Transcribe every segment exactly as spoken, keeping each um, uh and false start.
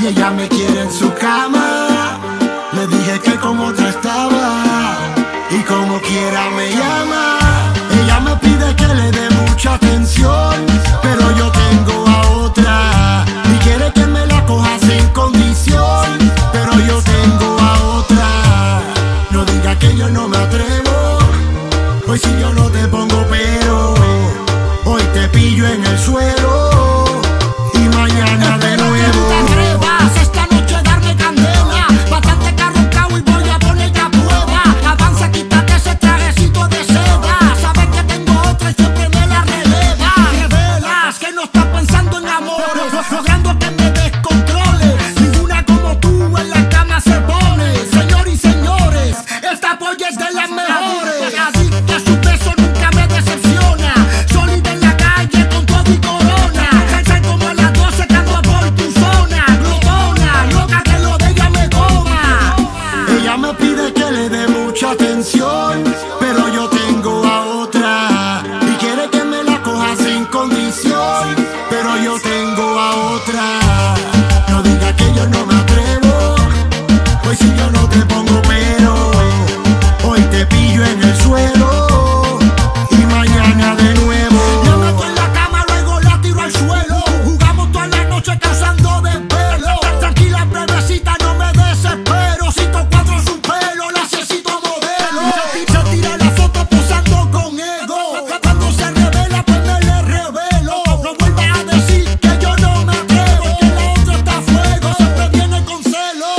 ella me quiere en su cama. Le dije que como otra estaba y como quiera me llama. Ella me pide que le dé mucha atención, pero yo tengo a otra. Y quiere que me la coja sin condición, pero yo tengo a otra. No diga que yo no me atrevo, hoy si yo no te pongo pero. Hoy te pillo en el suelo y mañana de nuevo. Te atrevas esta noche a darme candela, bastante carroncao y voy a ponerte a prueba. Avanza, quítate ese trajecito de seda. Sabes que tengo otra y siempre me la releva. Revelas que no estás pensando en amores, logrando que me descontrole. Ninguna como tú en la cama se pone. Señor y señores, esta polla es de las mejores. Adicta a su beso, nunca me decepciona. Sólida en la calle con todo y corona. Sé como a las doce que ando por tu zona. Glotona, loca que lo de ella me coma. Ella me pide que le dé mucha atención, pero yo tengo a otra. Y quiere que me la coja sin condición, pero yo tengo a otra. No diga que yo no me atrevo, hoy si yo no te pongo pero. Hoy te pillo en el suelo y mañana de nuevo. Me meto en la cama, luego la tiro al suelo. Jugamos toda la noche causando desvelo. Tranquila, bebecita, no me desespero. Cito cuatro en su pelo, la necesito modelo. Se tira la foto posando con ego. Cuando se revela, pues me le revelo. No vuelvas a decir que yo no me atrevo, que la otra está a fuego, siempre viene con celo.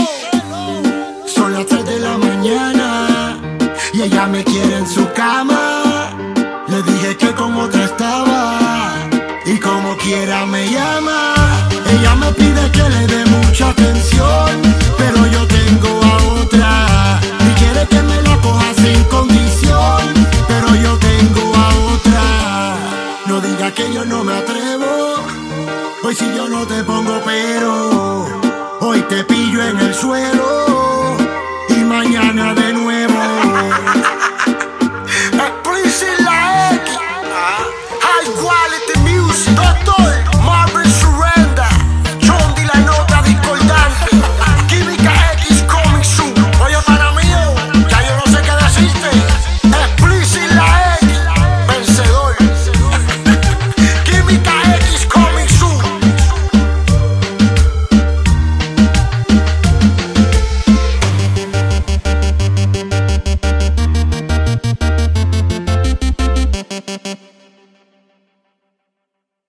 Son las tres de la mañana y ella me quiere en su cama. Le dije que como otra estaba y como quiera me llama. Ella me pide que le dé mucha atención, pero yo tengo a otra. Y quiere que me la coja sin condición, pero yo tengo a otra. No diga que yo no me atrevo, hoy si yo no te pongo pero. Hoy te pillo en el suelo